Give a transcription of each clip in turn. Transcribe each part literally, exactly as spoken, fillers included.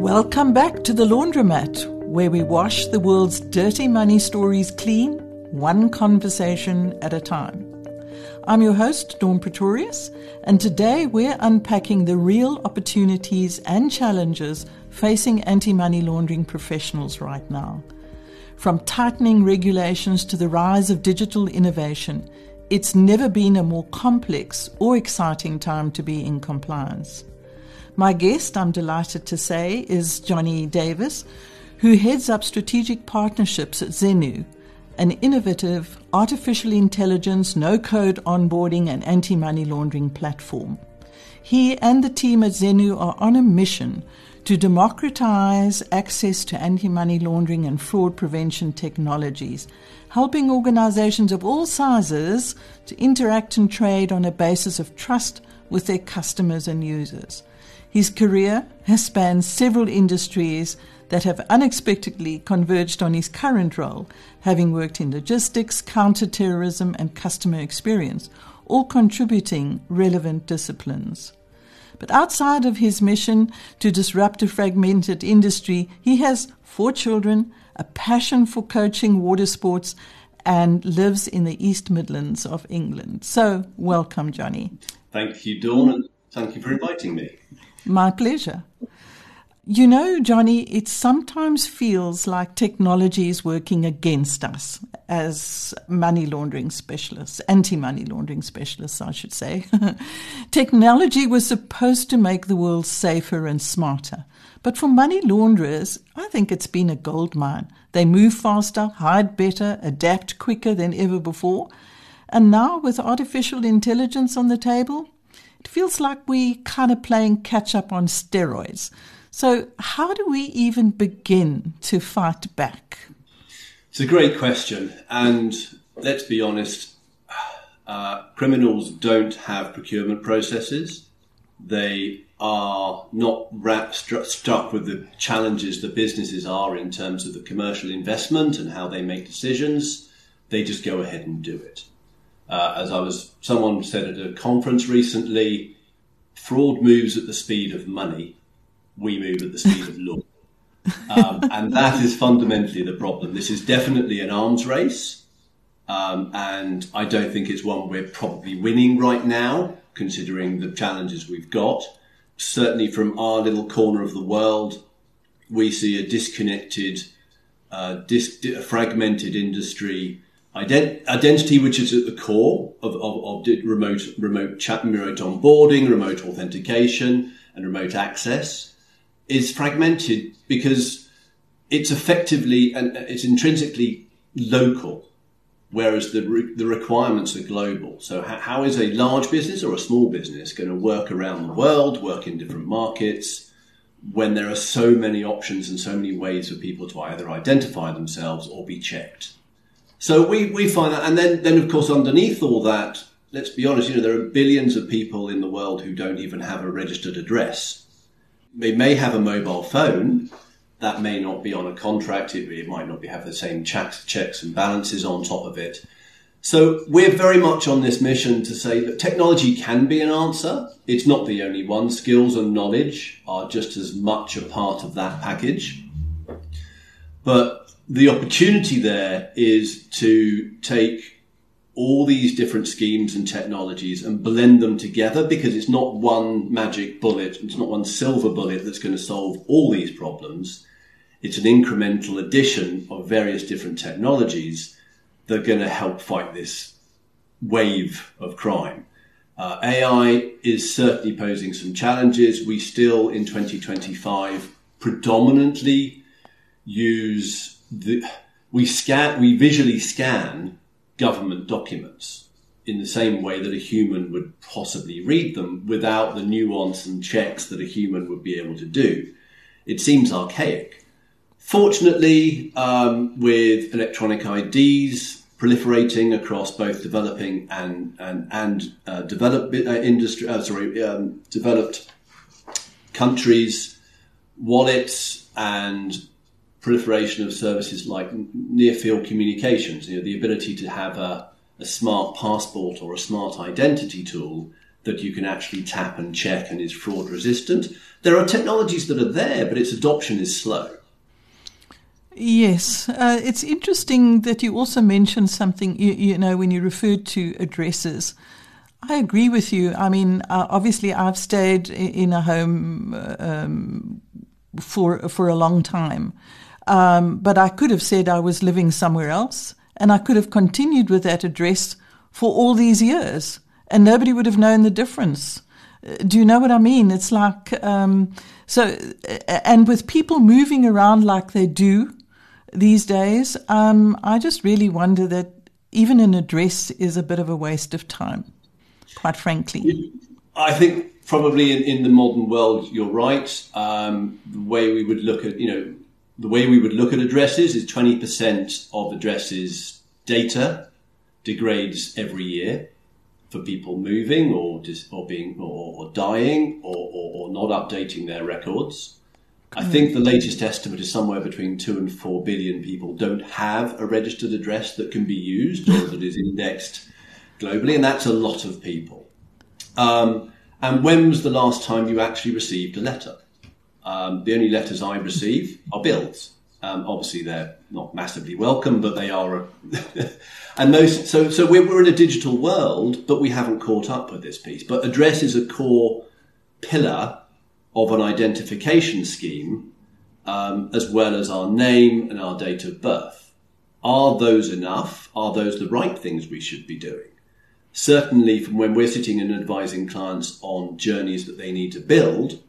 Welcome back to The Laundromat, where we wash the world's dirty money stories clean, one conversation at a time. I'm your host, Dawn Pretorius, and today we're unpacking the real opportunities and challenges facing anti-money laundering professionals right now. From tightening regulations to the rise of digital innovation, it's never been a more complex or exciting time to be in compliance. My guest, I'm delighted to say, is Johnny Davis, who heads up strategic partnerships at Zenu, an innovative artificial intelligence, no-code onboarding and anti-money laundering platform. He and the team at Zenu are on a mission to democratize access to anti-money laundering and fraud prevention technologies, helping organizations of all sizes to interact and trade on a basis of trust with their customers and users. His career has spanned several industries that have unexpectedly converged on his current role, having worked in logistics, counter-terrorism, and customer experience, all contributing relevant disciplines. But outside of his mission to disrupt a fragmented industry, he has four children, a passion for coaching water sports, and lives in the East Midlands of England. So, welcome, Johnny. Thank you, Dawn, and thank you for inviting me. My pleasure. You know, Johnny, it sometimes feels like technology is working against us as money laundering specialists, anti-money laundering specialists, I should say. Technology was supposed to make the world safer and smarter. But for money launderers, I think it's been a goldmine. They move faster, hide better, adapt quicker than ever before. And now with artificial intelligence on the table, it feels like we kind of playing catch-up on steroids. So how do we even begin to fight back? It's a great question. And let's be honest, uh, criminals don't have procurement processes. They are not wrapped, st- stuck with the challenges that businesses are in terms of the commercial investment and how they make decisions. They just go ahead and do it. Uh, as I was, someone said at a conference recently, fraud moves at the speed of money. We move at the speed of law. Um, and that is fundamentally the problem. This is definitely an arms race. Um, and I don't think it's one we're probably winning right now, considering the challenges we've got. Certainly from our little corner of the world, we see a disconnected, uh, dis- a fragmented industry, ident- identity which is at the core of, of, of remote, remote chat, remote onboarding, remote authentication, and remote access. Is fragmented because it's effectively and it's intrinsically local, whereas the re- the requirements are global. So how, how is a large business or a small business going to work around the world, work in different markets, when there are so many options and so many ways for people to either identify themselves or be checked? So we, we find that, and then, then of course underneath all that, let's be honest, you know, there are billions of people in the world who don't even have a registered address. They may have a mobile phone that may not be on a contract. It, it might not be, have the same checks, checks and balances on top of it. So we're very much on this mission to say that technology can be an answer. It's not the only one. Skills and knowledge are just as much a part of that package. But the opportunity there is to take all these different schemes and technologies and blend them together, because it's not one magic bullet, it's not one silver bullet that's going to solve all these problems. It's an incremental addition of various different technologies that are going to help fight this wave of crime. Uh, A I is certainly posing some challenges. We still, in twenty twenty-five, predominantly use the, we scan, we visually scan government documents in the same way that a human would possibly read them without the nuance and checks that a human would be able to do. It seems archaic. Fortunately, um, with electronic I Ds proliferating across both developing and and and uh, developed uh, industry, uh, sorry, um, developed countries, wallets and proliferation of services like near-field communications, you know, the ability to have a, a smart passport or a smart identity tool that you can actually tap and check and is fraud resistant. There are technologies that are there, but its adoption is slow. Yes, uh, it's interesting that you also mentioned something, you, you know, when you referred to addresses. I agree with you. I mean, uh, obviously I've stayed in a home um, for for a long time, um, but I could have said I was living somewhere else, and I could have continued with that address for all these years, and nobody would have known the difference. Do you know what I mean? It's like, um, so, and with people moving around like they do these days, um, I just really wonder that even an address is a bit of a waste of time, quite frankly. I think probably in, in the modern world, you're right. Um, the way we would look at, you know, the way we would look at addresses is twenty percent of addresses data degrades every year for people moving or dis, or being or, or dying or, or, or not updating their records. I think the latest estimate is somewhere between two and four billion people don't have a registered address that can be used or that is indexed globally, and that's a lot of people. Um, and when was the last time you actually received a letter? Um, the only letters I receive are bills. Um, obviously, they're not massively welcome, but they are. A and most, so, so we're, we're in a digital world, but we haven't caught up with this piece. But address is a core pillar of an identification scheme, um, as well as our name and our date of birth. Are those enough? Are those the right things we should be doing? Certainly, from when we're sitting and advising clients on journeys that they need to build,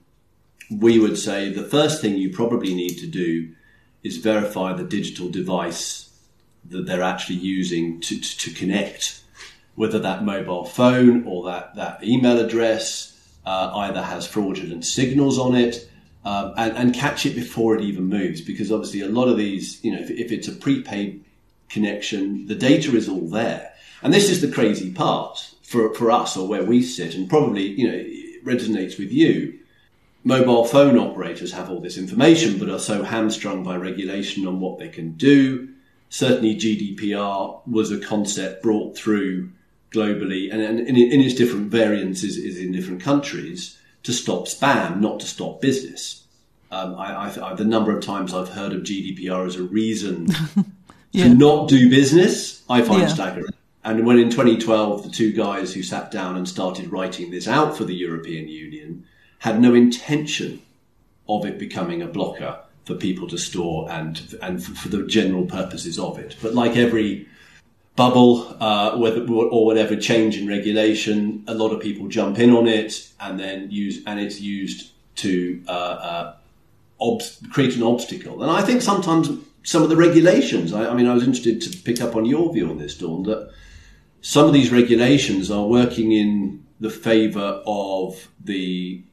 we would say the first thing you probably need to do is verify the digital device that they're actually using to, to, to connect, whether that mobile phone or that, that email address uh, either has fraudulent signals on it, um, and, and catch it before it even moves. Because obviously a lot of these, you know, if, if it's a prepaid connection, the data is all there. And this is the crazy part for, for us, or where we sit, and probably, you know, it resonates with you. Mobile phone operators have all this information, but are so hamstrung by regulation on what they can do. Certainly G D P R was a concept brought through globally, and, and in, in its different variants is, is in different countries, to stop spam, not to stop business. Um, I, I, the number of times I've heard of G D P R as a reason yeah. to not do business, I find yeah. staggering. And when in twenty twelve, the two guys who sat down and started writing this out for the European Union had no intention of it becoming a blocker for people to store and and for the general purposes of it. But like every bubble uh, whether, or whatever change in regulation, a lot of people jump in on it and then use, and it's used to uh, uh, ob- create an obstacle. And I think sometimes some of the regulations, I, I mean, I was interested to pick up on your view on this, Dawn, that some of these regulations are working in the favour of the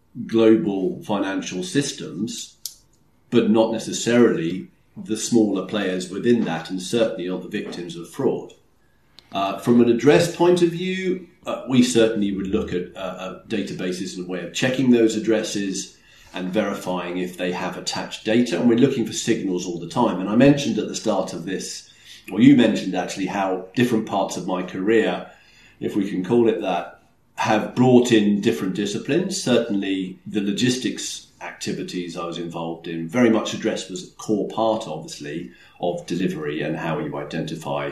global financial systems, but not necessarily the smaller players within that, and certainly not the victims of fraud. Uh, from an address point of view, uh, we certainly would look at uh, uh, databases and a way of checking those addresses and verifying if they have attached data. And we're looking for signals all the time. And I mentioned at the start of this, or you mentioned actually, how different parts of my career, if we can call it that, have brought in different disciplines. Certainly the logistics activities I was involved in, very much address was a core part, obviously, of delivery and how you identify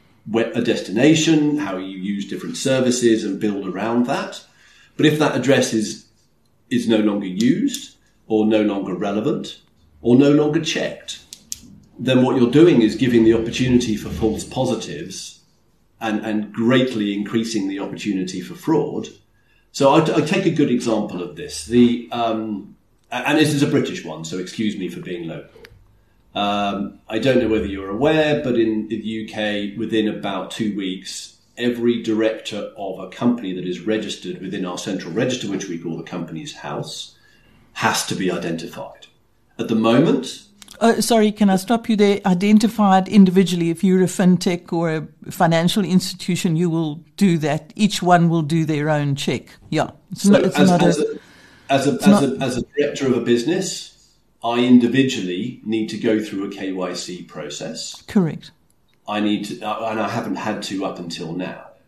a destination, how you use different services and build around that. But if that address is is no longer used or no longer relevant or no longer checked, then what you're doing is giving the opportunity for false positives and, and greatly increasing the opportunity for fraud. So I, I take a good example of this. The um, and this is a British one, so excuse me for being local. Um, I don't know whether you're aware, but in the U K, within about two weeks, every director of a company that is registered within our central register, which we call the Companies House, has to be identified. At the moment... Uh, sorry, can I stop you there? Identified individually. If you're a fintech or a financial institution, you will do that. Each one will do their own check. Yeah. It's so not, it's as, not as, a, a, as, a, as, not, a, as a director of a business, I individually need to go through a K Y C process. Correct. I need to, and I haven't had to up until now.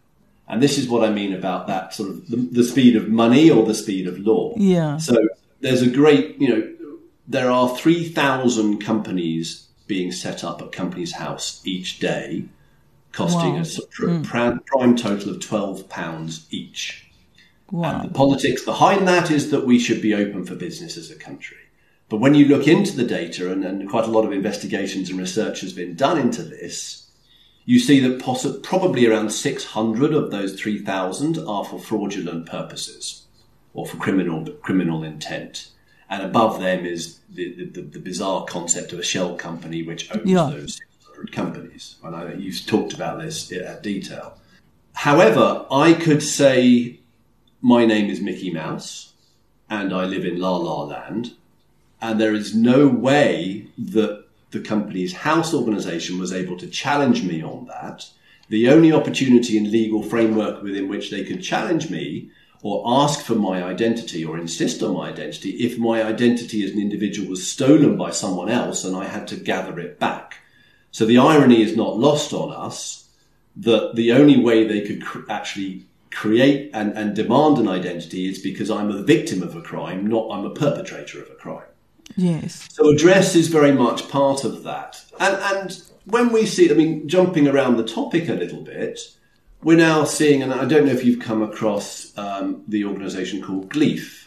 And this is what I mean about that sort of the, the speed of money or the speed of law. Yeah. So there's a great, you know, there are three thousand companies being set up at Companies House each day, costing wow. a sort of mm. prime, prime total of twelve pounds each. Wow. And the politics behind that is that we should be open for business as a country. But when you look into the data, and, and quite a lot of investigations and research has been done into this, you see that poss- probably around six hundred of those three thousand are for fraudulent purposes or for criminal criminal intent. And above them is the, the, the bizarre concept of a shell company which owns yeah. those six hundred companies. And I know you've talked about this in detail. However, I could say my name is Mickey Mouse and I live in La La Land, and there is no way that the Companies House organisation was able to challenge me on that. The only opportunity and legal framework within which they could challenge me or ask for my identity or insist on my identity if my identity as an individual was stolen by someone else and I had to gather it back. So the irony is not lost on us that the only way they could cr- actually create and, and demand an identity is because I'm a victim of a crime, not I'm a perpetrator of a crime. Yes. So address is very much part of that. And, and when we see, I mean, jumping around the topic a little bit, we're now seeing, and I don't know if you've come across um, the organisation called GLEAF,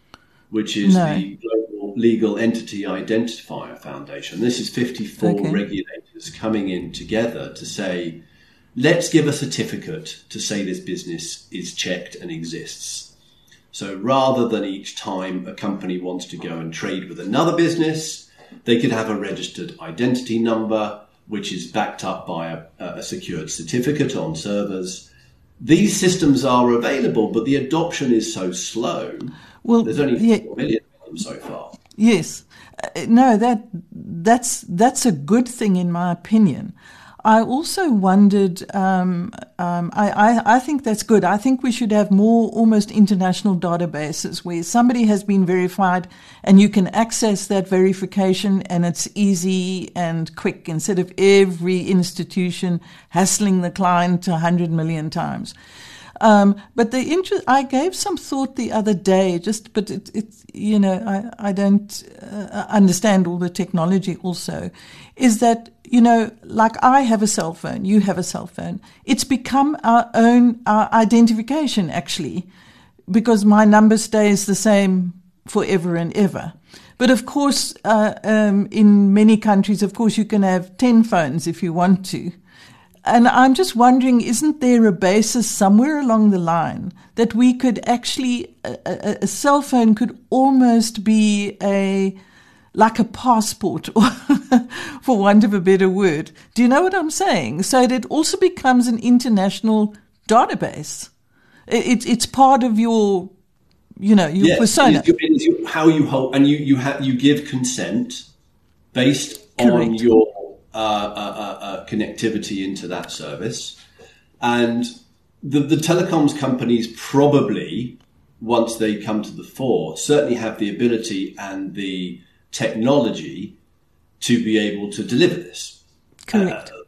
which is no. the Global Legal Entity Identifier Foundation. This is fifty-four okay. regulators coming in together to say, let's give a certificate to say this business is checked and exists. So rather than each time a company wants to go and trade with another business, they could have a registered identity number, which is backed up by a, a secured certificate on servers. These systems are available, but the adoption is so slow. Well, there's only yeah, four million of them so far. Yes. Uh, no, that that's that's a good thing in my opinion. I also wondered, um, um, I, I, I think that's good. I think we should have more almost international databases where somebody has been verified and you can access that verification and it's easy and quick instead of every institution hassling the client a hundred million times. Um, but the interest, I gave some thought the other day, just, but it, it you know, I, I don't uh, understand all the technology also, is that, you know, like I have a cell phone, you have a cell phone. It's become our own, our identification actually, because my number stays the same forever and ever. But of course, uh, um, in many countries, of course, you can have ten phones if you want to. And I'm just wondering, isn't there a basis somewhere along the line that we could actually, a, a, a cell phone could almost be a, like a passport, for want of a better word. Do you know what I'm saying? So it also becomes an international database. It, it's part of your, you know, your yes, persona. It is, it is how you hold, and you, you, ha- you give consent based Correct. on your Uh, uh, uh, uh, connectivity into that service. And the, the telecoms companies probably, once they come to the fore, certainly have the ability and the technology to be able to deliver this. Correct. Uh,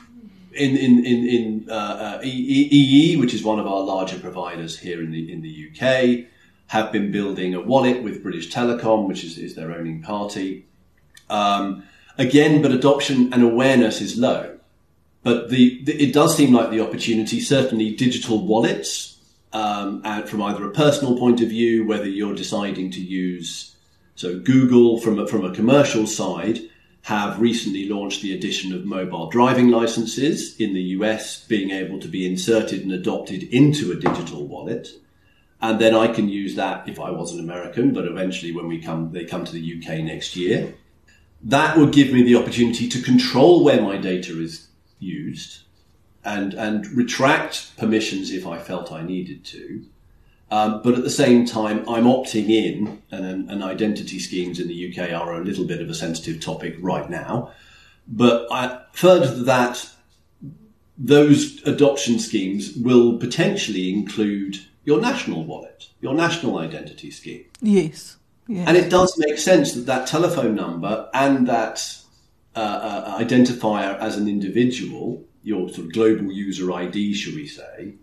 in in in, in uh, uh, E E, which is one of our larger providers here in the in the U K, have been building a wallet with British Telecom, which is, is their owning party. Um, Again, but adoption and awareness is low. But the, the it does seem like the opportunity, certainly digital wallets, um, and from either a personal point of view, whether you're deciding to use, so Google from a, from a commercial side have recently launched the addition of mobile driving licenses in the U S, being able to be inserted and adopted into a digital wallet. And then I can use that if I was an American, but eventually when we come, they come to the U K next year. That would give me the opportunity to control where my data is used and, and retract permissions if I felt I needed to. Um, but at the same time, I'm opting in, and, and identity schemes in the U K are a little bit of a sensitive topic right now. But I, further to that, those adoption schemes will potentially include your national wallet, your national identity scheme. Yes. Yes. And it does make sense that that telephone number and that uh, uh, identifier as an individual, your sort of global user I D, shall we say,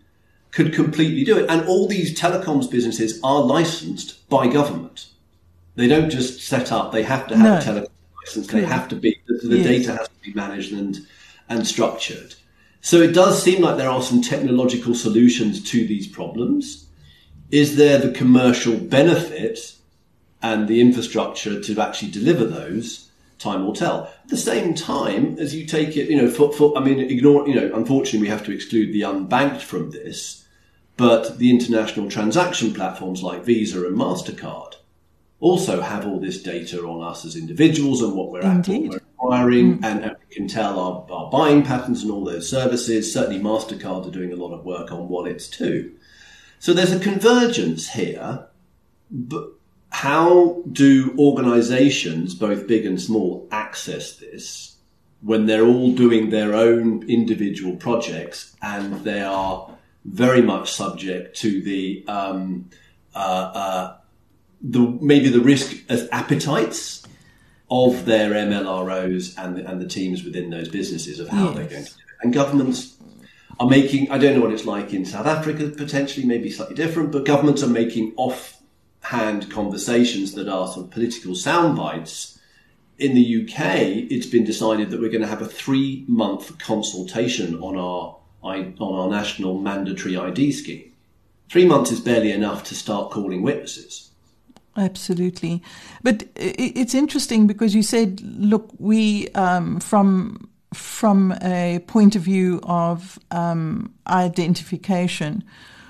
could completely do it. And all these telecoms businesses are licensed by government. They don't just set up, they have to have no. a telecom license. They have to be, the, the yes. data has to be managed and, and structured. So it does seem like there are some technological solutions to these problems. Is there the commercial benefit and the infrastructure to actually deliver those? Time will tell. At the same time, as you take it, you know, for, for, I mean, ignore, you know, unfortunately we have to exclude the unbanked from this, but the international transaction platforms like Visa and MasterCard also have all this data on us as individuals and what we're at, what we're acquiring, mm. and, and we can tell our, our buying patterns and all those services. Certainly MasterCard are doing a lot of work on wallets too. So there's a convergence here, but how do organizations, both big and small, access this when they're all doing their own individual projects and they are very much subject to the, um, uh, uh, the maybe the risk as appetites of their M L R Os and the, and the teams within those businesses of how yes. they're going to do it. And governments are making, I don't know what it's like in South Africa, potentially maybe slightly different, but governments are making off hand conversations that are sort of political sound bites. In the U K, it's been decided that we're going to have a three month consultation on our on our national mandatory I D scheme. Three months is barely enough to start calling witnesses. Absolutely. But it's interesting because you said, look, we, um, from from a point of view of um, identification,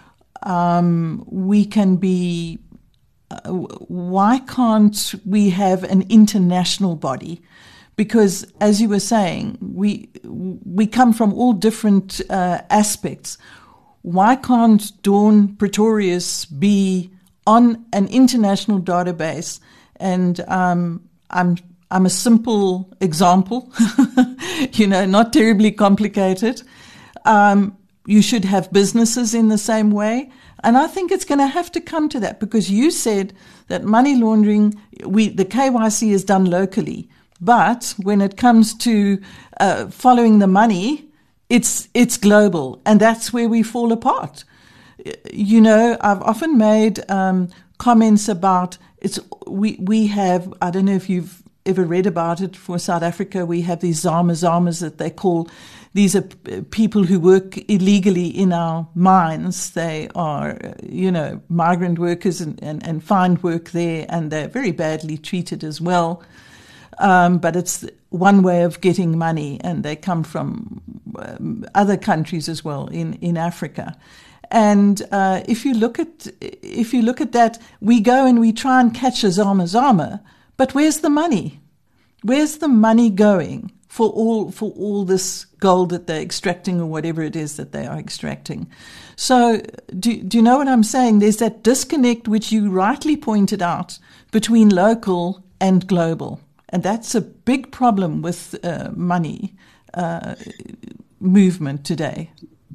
um, we can be Uh, why can't we have an international body? Because, as you were saying, we we come from all different uh, aspects. Why can't Dawn Pretorius be on an international database? And um, I'm I'm a simple example, you know, not terribly complicated. Um, you should have businesses in the same way. And I think it's going to have to come to that because you said that money laundering, we the K Y C is done locally. But when it comes to uh, following the money, it's it's global. And that's where we fall apart. You know, I've often made um, comments about it's we, we have, I don't know if you've ever read about it, for South Africa, we have these Zama Zamas that they call. These are people who work illegally in our mines. They are, you know, migrant workers and, and, and find work there, and they're very badly treated as well. Um, but it's one way of getting money, and they come from um, other countries as well in, in Africa. And uh, if you look at if you look at that, we go and we try and catch a Zama Zama, but where's the money? Where's the money going for all for all this gold that they're extracting or whatever it is that they are extracting? So do, do you know what I'm saying? There's that disconnect which you rightly pointed out between local and global. And that's a big problem with uh, money uh, movement today.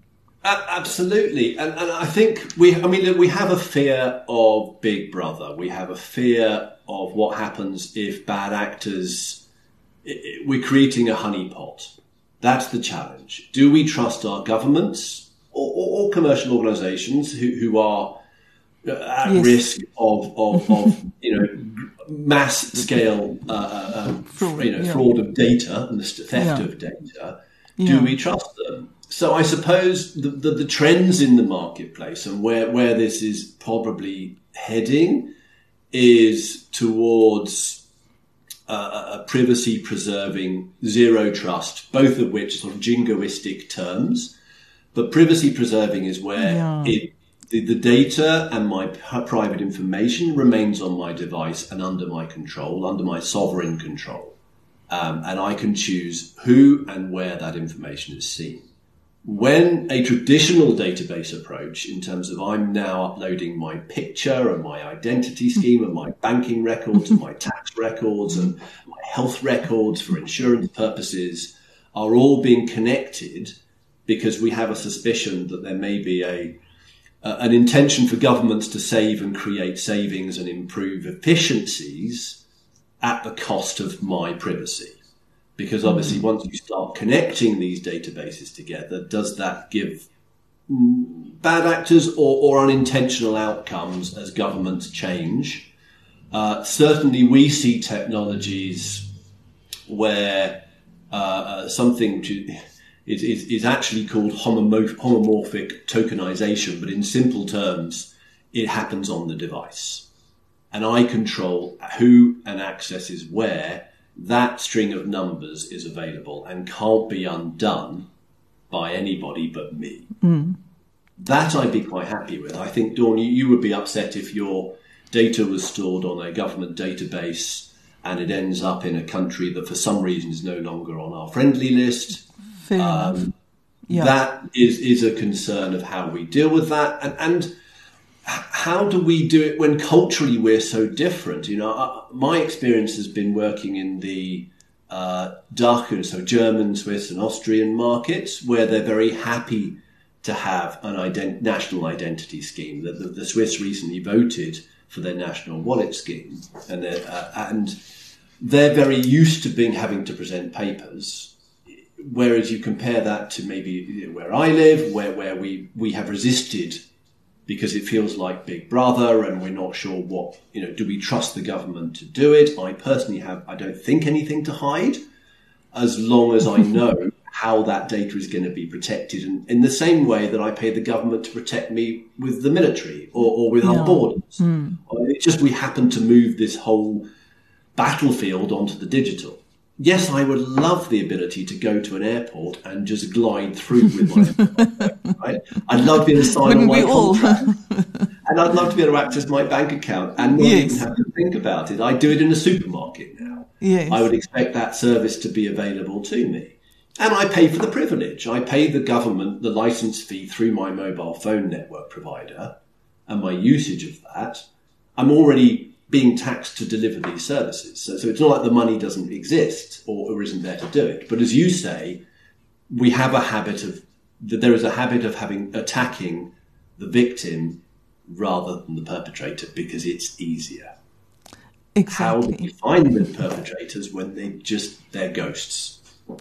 Absolutely. And, and I think we, I mean, we have a fear of Big Brother. We have a fear of what happens if bad actors, we're creating a honeypot. That's the challenge. Do we trust our governments or, or, or commercial organizations who, who are at yes. risk of, of, of, you know, mass scale, uh, uh, fraud, you know, yeah. fraud of data and the theft yeah. of data? Do yeah. we trust them? So I suppose the, the, the trends in the marketplace and where, where this is probably heading is towards uh, a privacy-preserving zero trust, both of which are sort of jingoistic terms. But privacy-preserving is where yeah. it, the, the data and my private information remains on my device and under my control, under my sovereign control. Um, and I can choose who and where that information is seen. When a traditional database approach, in terms of I'm now uploading my picture and my identity scheme and my banking records and my tax records and my health records for insurance purposes, are all being connected because we have a suspicion that there may be a uh, an intention for governments to save and create savings and improve efficiencies at the cost of my privacy. Because obviously once you start connecting these databases together, does that give bad actors or, or unintentional outcomes as governments change. Uh, certainly we see technologies where uh, uh, something to, is, is, is actually called homomorph- homomorphic tokenization, but in simple terms, it happens on the device. And I control who and accesses where that string of numbers is available and can't be undone by anybody but me. Mm. That I'd be quite happy with. I think, Dawn, you, you would be upset if your data was stored on a government database and it ends up in a country that for some reason is no longer on our friendly list. Fair um, enough. Yeah. That is, is a concern of how we deal with that. And, and how do we do it when culturally we're so different? You know, uh, my experience has been working in the uh, D A C H, so German, Swiss and Austrian markets, where they're very happy to have an ident- national identity scheme. The, the, the Swiss recently voted for their national wallet scheme, and they're, uh, and they're very used to being having to present papers. Whereas you compare that to maybe where I live, where, where we, we have resisted because it feels like Big Brother and we're not sure what, you know, do we trust the government to do it? I personally have, I don't think anything to hide as long as I know how that data is going to be protected. And in the same way that I pay the government to protect me with the military or, or with yeah. our borders. Mm. It's just we happen to move this whole battlefield onto the digital. Yes, I would love the ability to go to an airport and just glide through with my right? I'd love to be able to sign on my contract. And I'd love to be able to access my bank account and not yes. even have to think about it. I do it in a supermarket now. Yes. I would expect that service to be available to me. And I pay for the privilege. I pay the government the license fee through my mobile phone network provider and my usage of that. I'm already being taxed to deliver these services. So, so it's not like the money doesn't exist or, or isn't there to do it. But as you say, we have a habit of, that there is a habit of having, attacking the victim rather than the perpetrator because it's easier. Exactly. How do we find the perpetrators when they just, they're ghosts?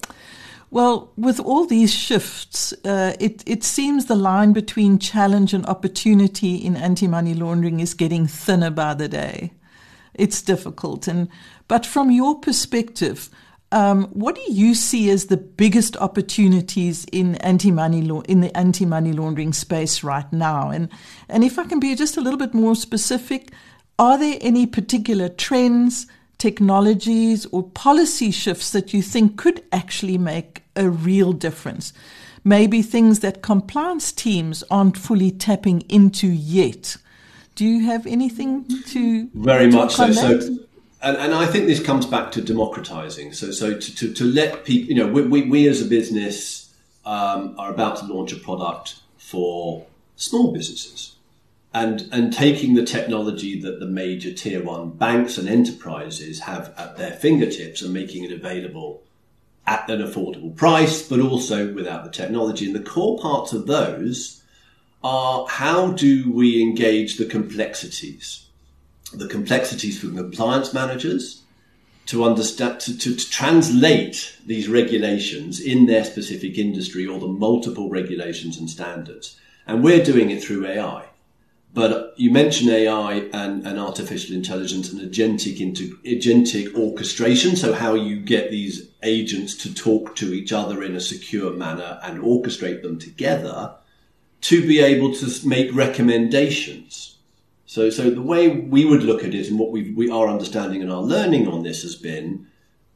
Well, with all these shifts, uh, it, it seems the line between challenge and opportunity in anti-money laundering is getting thinner by the day. It's difficult. And but from your perspective, um, what do you see as the biggest opportunities in anti-money law in the anti-money laundering space right now? And and if I can be just a little bit more specific, are there any particular trends, technologies or policy shifts that you think could actually make a real difference? Maybe things that compliance teams aren't fully tapping into yet. Do you have anything to Very much so. On so and, and I think this comes back to democratizing. So so to, to, to let people, you know, we, we, we as a business um, are about to launch a product for small businesses. And and taking the technology that the major tier one banks and enterprises have at their fingertips and making it available at an affordable price, but also without the technology. And the core parts of those are how do we engage the complexities, the complexities for compliance managers to understand, to, to, to translate these regulations in their specific industry or the multiple regulations and standards. And we're doing it through A I. But you mentioned A I and, and artificial intelligence and agentic into agentic orchestration. So how you get these agents to talk to each other in a secure manner and orchestrate them together to be able to make recommendations. So, so the way we would look at it and what we, we our understanding and our learning on this has been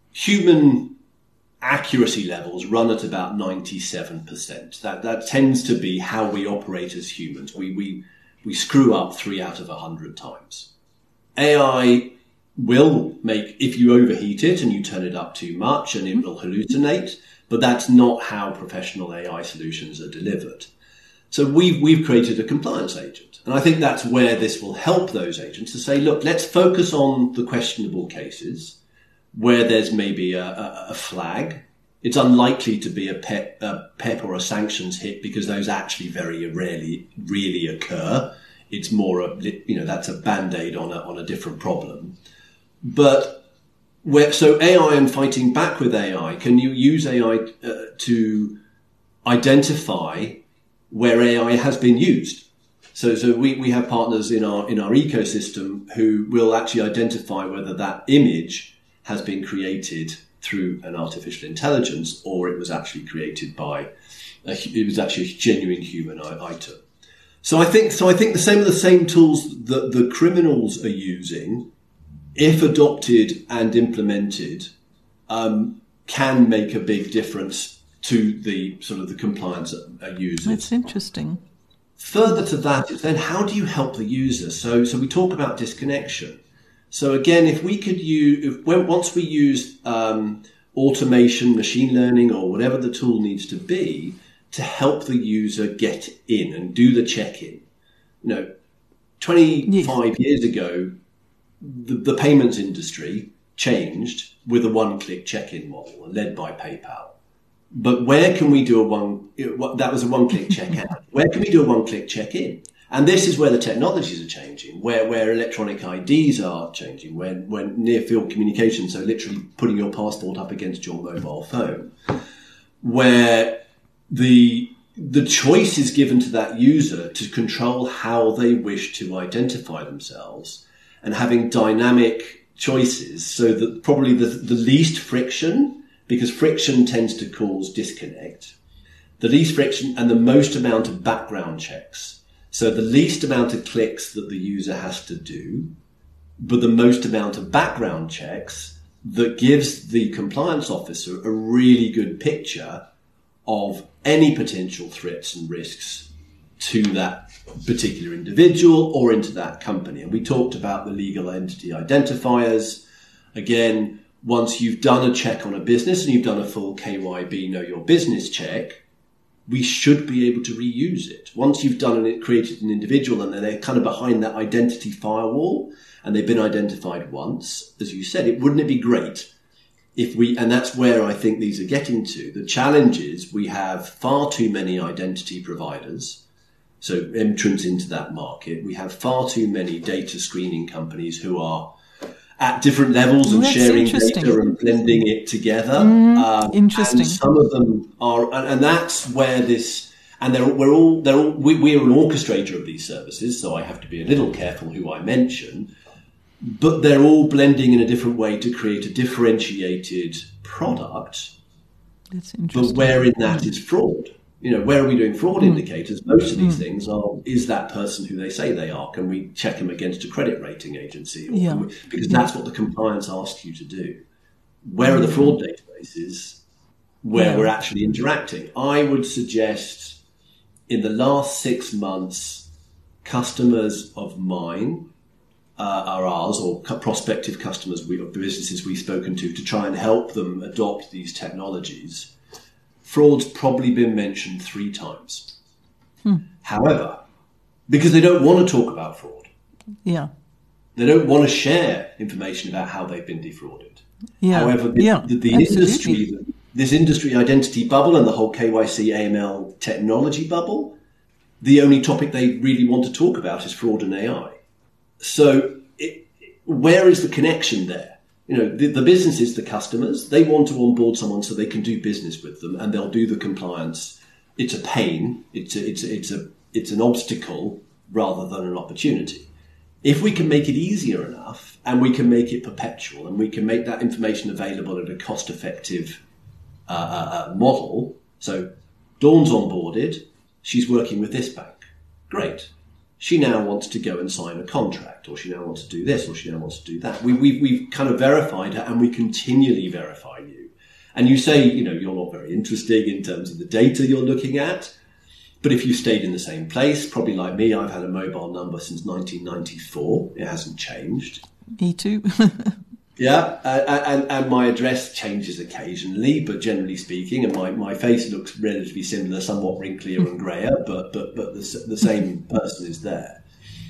human accuracy levels run at about ninety-seven percent. That, that tends to be how we operate as humans. We, we, We screw up three out of a hundred times. A I will make, if you overheat it and you turn it up too much and it will hallucinate, but that's not how professional A I solutions are delivered. So we've, we've created a compliance agent. And I think that's where this will help those agents to say, look, let's focus on the questionable cases where there's maybe a, a, a flag. It's unlikely to be a PEP, a PEP or a sanctions hit because those actually very rarely really occur. It's more a, you know, that's a band-aid on a, on a different problem. But where, so A I and fighting back with A I, can you use A I uh, to identify where A I has been used. So, so we, we have partners in our in our ecosystem who will actually identify whether that image has been created through an artificial intelligence or it was actually created by a, it was actually a genuine human item. So I think so. I think the same the same tools that the criminals are using, if adopted and implemented, um, can make a big difference to the sort of the compliance users. That's interesting. Further to that is then how do you help the user? So, so we talk about disconnection. So again, if we could use, if, when, once we use um, automation, machine learning, or whatever the tool needs to be to help the user get in and do the check-in. You know, twenty-five yes. years ago, the, the payments industry changed with a one-click check-in model led by PayPal. But where can we do a one, that was a one-click check-out. Where can we do a one-click check-in? And this is where the technologies are changing, where, where electronic I Ds are changing, when, when near-field communication, so literally putting your passport up against your mobile phone, where the, the choice is given to that user to control how they wish to identify themselves and having dynamic choices so that probably the, the least friction, because friction tends to cause disconnect, the least friction and the most amount of background checks. So the least amount of clicks that the user has to do, but the most amount of background checks that gives the compliance officer a really good picture of any potential threats and risks to that particular individual or into that company. And we talked about the legal entity identifiers. Again, once you've done a check on a business and you've done a full K Y B, know your business check, we should be able to reuse it. Once you've done it, created an individual and then they're kind of behind that identity firewall and they've been identified once, as you said, it wouldn't it be great if we, and that's where I think these are getting to. The challenge is we have far too many identity providers, so entrants into that market. We have far too many data screening companies who are at different levels and sharing data and blending it together. Mm, um, interesting. And some of them are, and, and that's where this, and they're, we're all, they're all, we, we're an orchestrator of these services, so I have to be a little careful who I mention, but they're all blending in a different way to create a differentiated product. That's interesting. But wherein that is fraud. You know, where are we doing fraud mm. indicators? Most of these mm. things are, is that person who they say they are? Can we check them against a credit rating agency? Or yeah. we, because yeah. that's what the compliance asks you to do. Where are the fraud databases where yeah. we're actually interacting? I would suggest in the last six months, customers of mine, uh, are ours, or prospective customers we, or businesses we've spoken to, to try and help them adopt these technologies. Fraud's probably been mentioned three times. Hmm. However, because they don't want to talk about fraud. Yeah. They don't want to share information about how they've been defrauded. Yeah. However, the, yeah. the, the industry, this industry identity bubble and the whole K Y C A M L technology bubble, the only topic they really want to talk about is fraud and A I. So it, where is the connection there? You know, the, the businesses, the customers, they want to onboard someone so they can do business with them and they'll do the compliance. It's a pain. It's a, it's a, it's a, it's an obstacle rather than an opportunity. If we can make it easier enough and we can make it perpetual and we can make that information available at a cost-effective uh, uh, model. So Dawn's onboarded. She's working with this bank. Great. She now wants to go and sign a contract, or she now wants to do this, or she now wants to do that. We, we've, we've kind of verified her, and we continually verify you. And you say, you know, you're not very interesting in terms of the data you're looking at. But if you stayed in the same place, probably like me, I've had a mobile number since nineteen ninety-four. It hasn't changed. Me too. Yeah, uh, and, and my address changes occasionally, but generally speaking, and my, my face looks relatively similar, somewhat wrinklier and greyer, but but but the, the same person is there.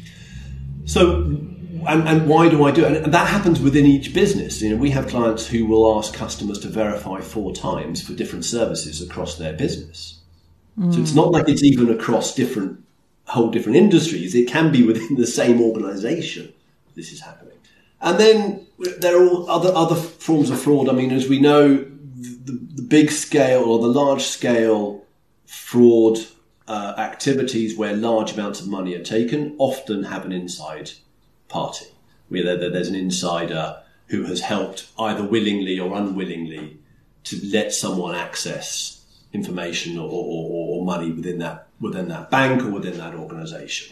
So, and, and why do I do it? And that happens within each business. You know, we have clients who will ask customers to verify four times for different services across their business. Mm. So it's not like it's even across different, whole different industries. It can be within the same organization this is happening. And then there are all other other forms of fraud. I mean, as we know, the, the big scale or the large scale fraud uh, activities where large amounts of money are taken often have an inside party, where there's an insider who has helped either willingly or unwillingly to let someone access information or, or, or money within that within that bank or within that organization.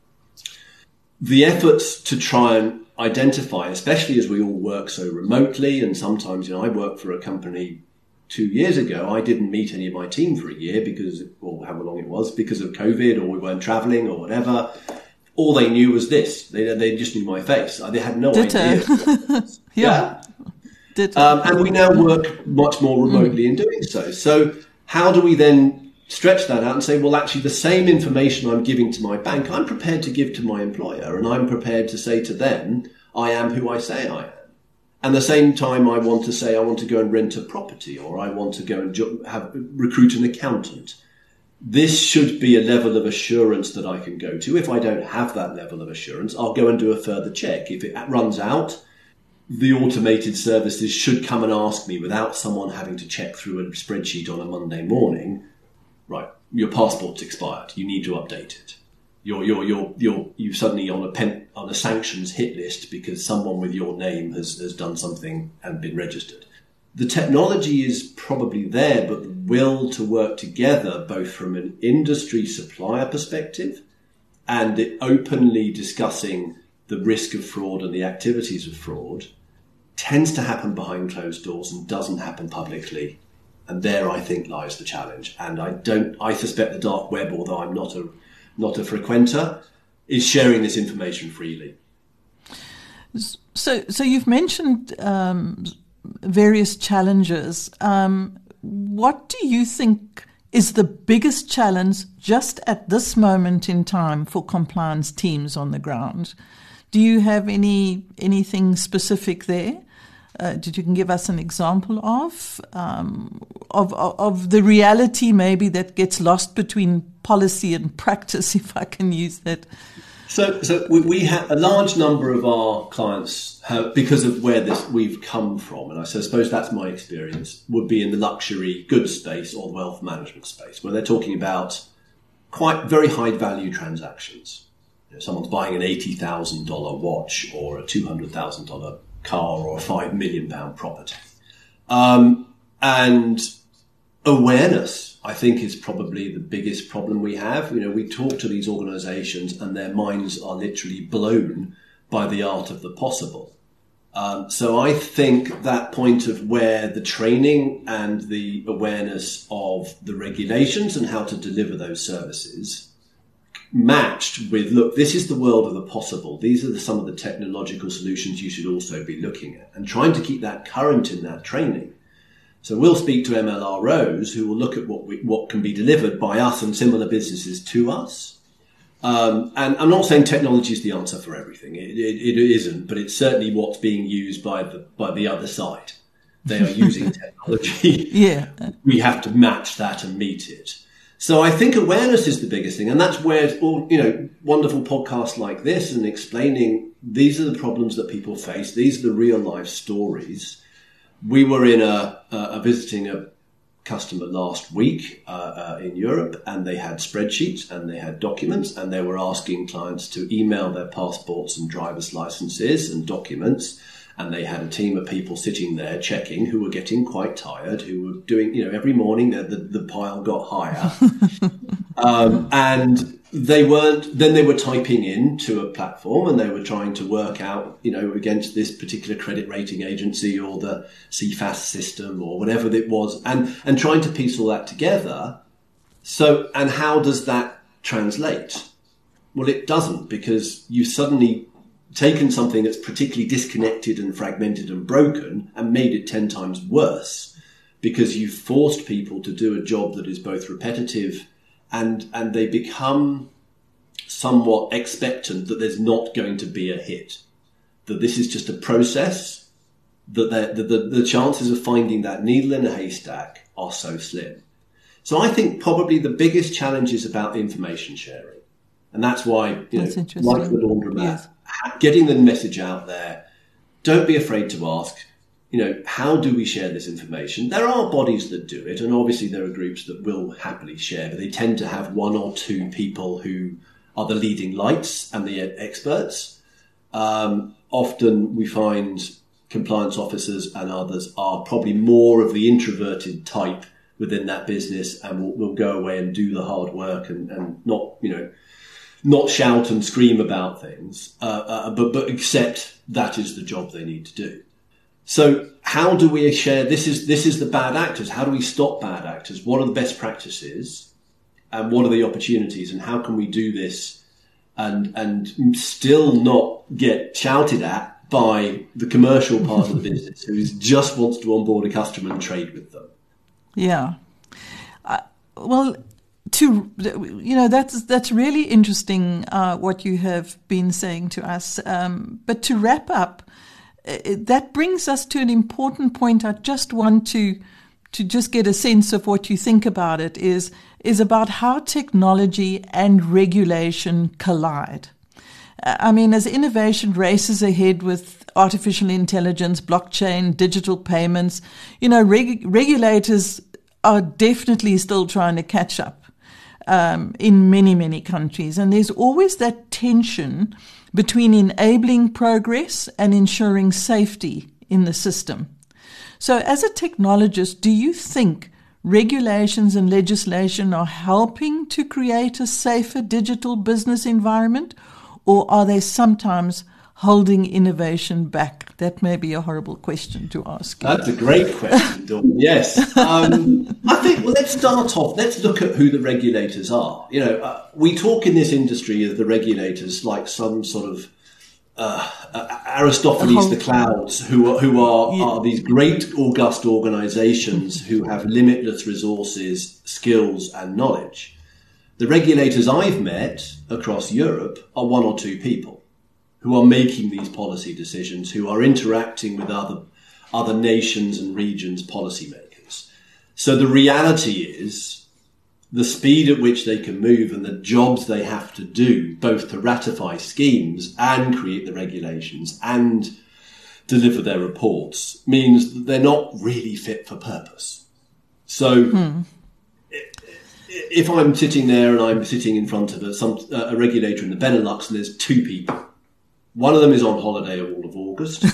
The efforts to try and identify, especially as we all work so remotely, and sometimes, you know, I worked for a company two years ago. I didn't meet any of my team for a year because, or however long it was, because of COVID, or we weren't traveling or whatever. All they knew was this. They they just knew my face. They had no Ditto. idea. yeah. yeah. Um, and we now work much more remotely mm. in doing so. So how do we then stretch that out and say, well, actually, the same information I'm giving to my bank, I'm prepared to give to my employer, and I'm prepared to say to them, I am who I say I am. And at the same time, I want to say I want to go and rent a property, or I want to go and jo- have recruit an accountant. This should be a level of assurance that I can go to. If I don't have that level of assurance, I'll go and do a further check. If it runs out, the automated services should come and ask me without someone having to check through a spreadsheet on a Monday morning. Right, your passport's expired. You need to update it. You're you're you're you're you suddenly on a pen, on a sanctions hit list because someone with your name has has done something and been registered. The technology is probably there, but the will to work together, both from an industry supplier perspective and it openly discussing the risk of fraud and the activities of fraud, tends to happen behind closed doors and doesn't happen publicly. And there, I think, lies the challenge. And I don't, I suspect the dark web, although I'm not a, not a frequenter, is sharing this information freely. So, so you've mentioned um, various challenges. Um, what do you think is the biggest challenge just at this moment in time for compliance teams on the ground? Do you have any anything specific there? Uh, that you can give us an example of, um, of, of of the reality maybe that gets lost between policy and practice, if I can use that. So, so we, we have a large number of our clients have, because of where this we've come from, and I suppose that's my experience, would be in the luxury goods space or the wealth management space, where they're talking about quite very high value transactions. You know, someone's buying an eighty thousand dollars watch or a two hundred thousand dollars car or a five million pound property. Um, and awareness, I think, is probably the biggest problem we have. You know, we talk to these organizations and their minds are literally blown by the art of the possible. Um, so I think that point of where the training and the awareness of the regulations and how to deliver those services matched with, look, this is the world of the possible. These are the, some of the technological solutions you should also be looking at, and trying to keep that current in that training. So we'll speak to M L R Os who will look at what we, what can be delivered by us and similar businesses to us. Um, and I'm not saying technology is the answer for everything. It, it, it isn't, but it's certainly what's being used by the by the other side. They are using technology. Yeah, we have to match that and meet it. So I think awareness is the biggest thing. And that's where all, you know, wonderful podcasts like this and explaining these are the problems that people face. These are the real life stories. We were in a, a visiting a customer last week uh, uh, in Europe, and they had spreadsheets and they had documents, and they were asking clients to email their passports and driver's licenses and documents. And they had a team of people sitting there checking who were getting quite tired, who were doing, you know, every morning the, the, the pile got higher. um, and they weren't, then they were typing in to a platform and they were trying to work out, you know, against this particular credit rating agency or the C F A S system or whatever it was, and, and trying to piece all that together. So, and how does that translate? Well, it doesn't, because you suddenly taken something that's particularly disconnected and fragmented and broken and made it ten times worse, because you've forced people to do a job that is both repetitive and and they become somewhat expectant that there's not going to be a hit, that this is just a process, that the, the, the chances of finding that needle in a haystack are so slim. So I think probably the biggest challenge is about information sharing. And that's why, you that's know, like the laundromat, yes. Getting the message out there. Don't be afraid to ask. you know, how do we share this information? There are bodies that do it, and obviously there are groups that will happily share, but they tend to have one or two people who are the leading lights and the experts. Um, often we find compliance officers and others are probably more of the introverted type within that business, and will, will go away and do the hard work and, and not, you know, not shout and scream about things, uh, uh, but, but accept that is the job they need to do. So how do we share? This is, this is the bad actors. How do we stop bad actors? What are the best practices and what are the opportunities, and how can we do this and, and still not get shouted at by the commercial part of the business who just wants to onboard a customer and trade with them? Yeah. Uh, well, to, you know, that's, that's really interesting, uh, what you have been saying to us. Um, but to wrap up, uh, that brings us to an important point. I just want to, to just get a sense of what you think about it is, is about how technology and regulation collide. Uh, I mean, as innovation races ahead with artificial intelligence, blockchain, digital payments, you know, reg- regulators are definitely still trying to catch up um, in many, many countries. And there's always that tension between enabling progress and ensuring safety in the system. So as a technologist, do you think regulations and legislation are helping to create a safer digital business environment, or are they sometimes holding innovation back? That may be a horrible question to ask. That's a great question, Dawn. Yes. Um, I think, well, let's start off. Let's look at who the regulators are. You know, uh, we talk in this industry of the regulators like some sort of uh, uh, Aristophanes whole, the clouds, who are, who are, yeah. are these great august organizations who have limitless resources, skills and knowledge. The regulators I've met across Europe are one or two people who are making these policy decisions, who are interacting with other other nations and regions' policymakers. So the reality is the speed at which they can move and the jobs they have to do, both to ratify schemes and create the regulations and deliver their reports, means that they're not really fit for purpose. So hmm. if I'm sitting there and I'm sitting in front of a, some, a regulator in the Benelux and there's two people, one of them is on holiday all of August.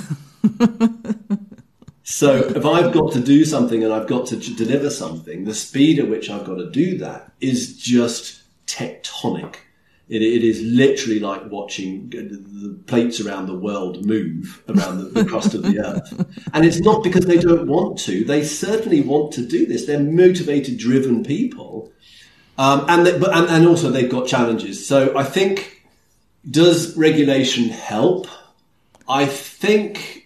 So if I've got to do something and I've got to deliver something, the speed at which I've got to do that is just tectonic. It, it is literally like watching the plates around the world move around the, the crust of the earth. And it's not because they don't want to. They certainly want to do this. They're motivated, driven people. Um, and, they, but, and, and also they've got challenges. So I think... Does regulation help? I think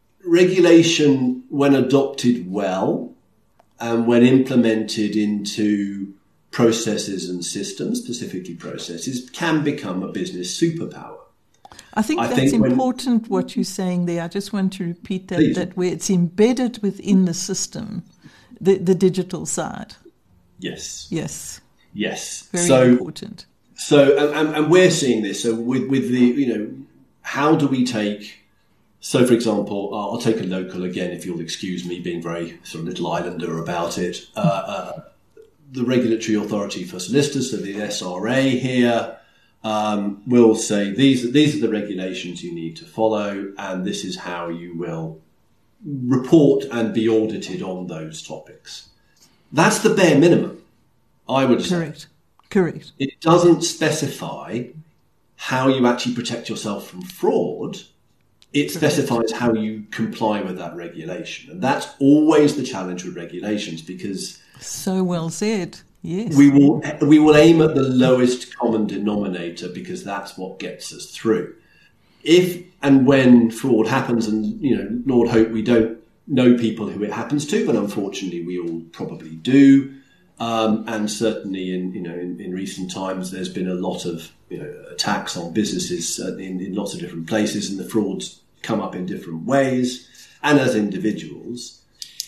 regulation, when adopted well and when implemented into processes and systems, specifically processes, can become a business superpower. I think I that's think important when, what you're saying there. I just want to repeat that, please. that where it's embedded within the system, the, the digital side. Yes. Yes. Yes. Very so, important. So, and, and we're seeing this. So with, with the, you know, how do we take, so for example, I'll take a local again, if you'll excuse me being very sort of little islander about it. Uh, uh, the Regulatory Authority for Solicitors, so the S R A here, um, will say these, these are the regulations you need to follow, and this is how you will report and be audited on those topics. That's the bare minimum, I would say. Correct. Correct. It doesn't specify how you actually protect yourself from fraud. It Correct. specifies how you comply with that regulation. And that's always the challenge with regulations, because... So well said. Yes. We will, we will aim at the lowest common denominator, because that's what gets us through. If and when fraud happens, and, you know, Lord hope we don't know people who it happens to, but unfortunately we all probably do. Um, and certainly in, you know, in, in recent times, there's been a lot of, you know, attacks on businesses uh, in, in lots of different places, and the frauds come up in different ways. And as individuals,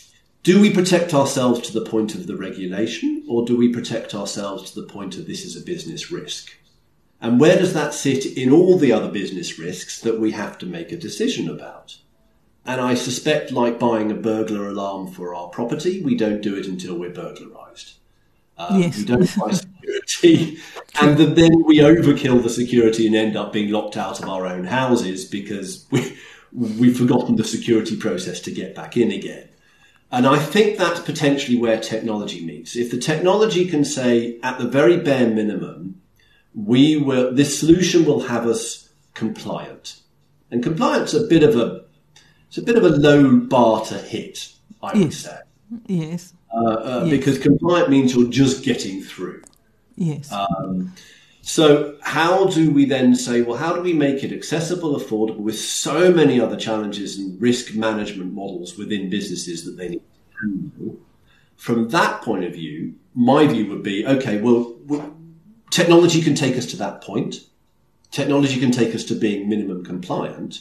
do we protect ourselves to the point of the regulation, or do we protect ourselves to the point of this is a business risk? And where does that sit in all the other business risks that we have to make a decision about? And I suspect, like buying a burglar alarm for our property, we don't do it until we're burglarized. Um, yes. We don't buy security, and the, then we overkill the security and end up being locked out of our own houses because we, we've forgotten the security process to get back in again. And I think that's potentially where technology meets. If the technology can say, at the very bare minimum, we will, this solution will have us compliant. And compliance is a bit of a It's a bit of a low bar to hit, I would yes. say. Yes. Uh, uh, yes. Because compliant means you're just getting through. Yes. Um, so how do we then say, well, how do we make it accessible, affordable, with so many other challenges and risk management models within businesses that they need to handle? From that point of view, my view would be, okay, well, technology can take us to that point. Technology can take us to being minimum compliant.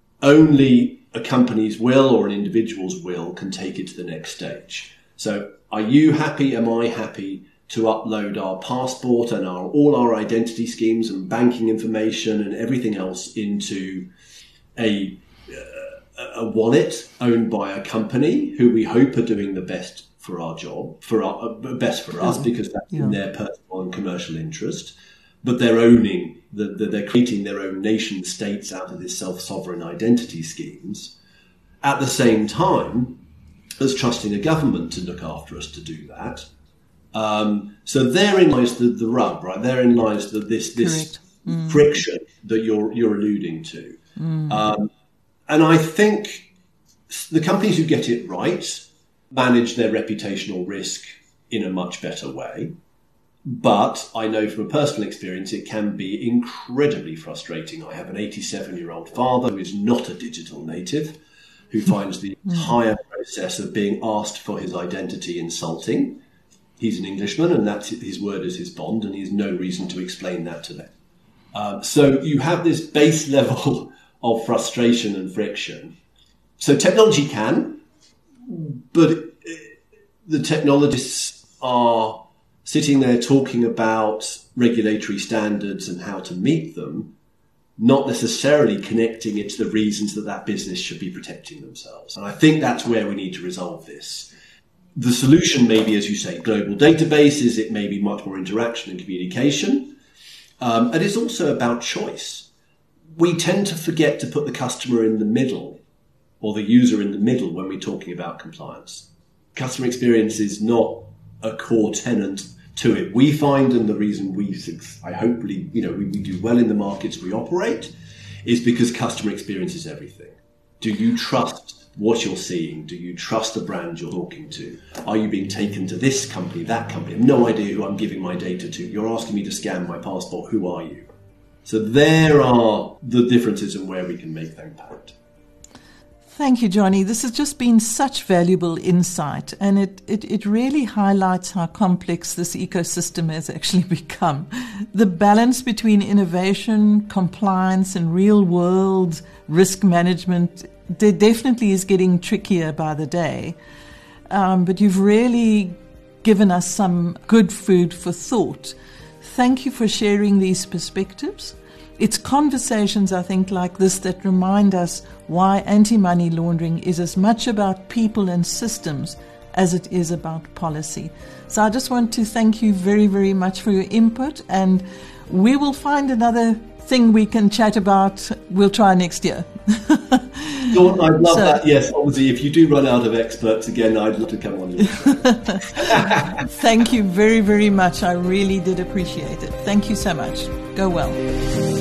Only a company's will or an individual's will can take it to the next stage. So are you happy? Am I happy to upload our passport and our, all our identity schemes and banking information and everything else into a, uh, a wallet owned by a company who we hope are doing the best for our job, for our, uh, best for us, because that's yeah. in their personal and commercial interest, but they're owning The, the, they're creating their own nation states out of this self-sovereign identity schemes, at the same time as trusting a government to look after us to do that. Um, so therein lies the, the rub, right? Therein lies the, this this mm. friction that you're you're alluding to. Mm. Um, and I think the companies who get it right manage their reputational risk in a much better way. But I know from a personal experience, it can be incredibly frustrating. I have an eighty-seven-year-old father who is not a digital native, who finds the entire process of being asked for his identity insulting. He's an Englishman, and that's his word is his bond, and he has no reason to explain that to them. Um, so you have this base level of frustration and friction. So technology can, but the technologists are sitting there talking about regulatory standards and how to meet them, not necessarily connecting it to the reasons that that business should be protecting themselves. And I think that's where we need to resolve this. The solution may be, as you say, global databases. It may be much more interaction and communication. Um, and it's also about choice. We tend to forget to put the customer in the middle, or the user in the middle, when we're talking about compliance. Customer experience is not a core tenet to it. We find, and the reason we, I hopefully, you know, we, we do well in the markets we operate, is because customer experience is everything. Do you trust what you're seeing? Do you trust the brand you're talking to? Are you being taken to this company, that company? I have no idea who I'm giving my data to. You're asking me to scan my passport. Who are you? So there are the differences in where we can make that impact. Thank you, Johnny. This has just been such valuable insight, and it, it, it really highlights how complex this ecosystem has actually become. The balance between innovation, compliance, and real-world risk management there definitely is getting trickier by the day. Um, but you've really given us some good food for thought. Thank you for sharing these perspectives. It's conversations, I think, like this that remind us why anti-money laundering is as much about people and systems as it is about policy. So I just want to thank you very, very much for your input, and we will find another thing we can chat about. We'll try next year. Dawn, I'd love so, that. Yes, obviously, if you do run out of experts again, I'd love to come on your show. Thank you very, very much. I really did appreciate it. Thank you so much. Go well.